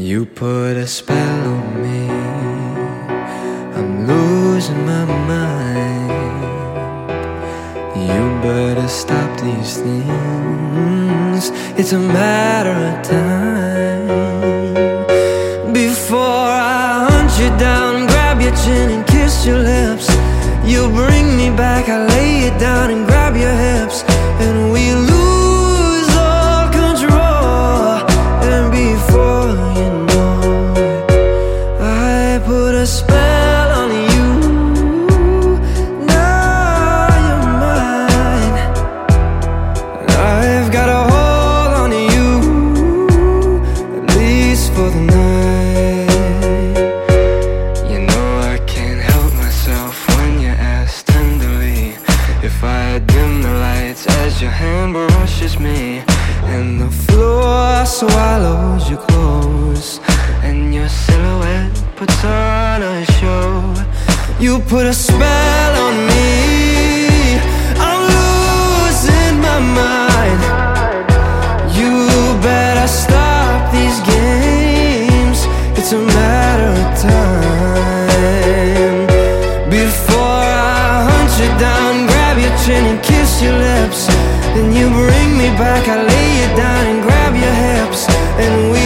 You put a spell on me, I'm losing my mind. You better stop these things, it's a matter of time. Before I hunt you down, grab your chin and kiss your lips. You bring me back, I lay you down and grab your hips, and we lose all control. And before you know it, I put a spell on you. Now you're mine. I've got a hold on you, at least for the night. You know I can't help myself when you ask tenderly if I dim the lights as your hand brushes me, and the floor swallows you close, and your silhouette puts on a show. You put a spell on me, I'm losing my mind. You better stop these games, it's a matter of time. Before I hunt you down, grab your chin and kiss your lips, then you bring me back, I lay you down and grab your hips, and we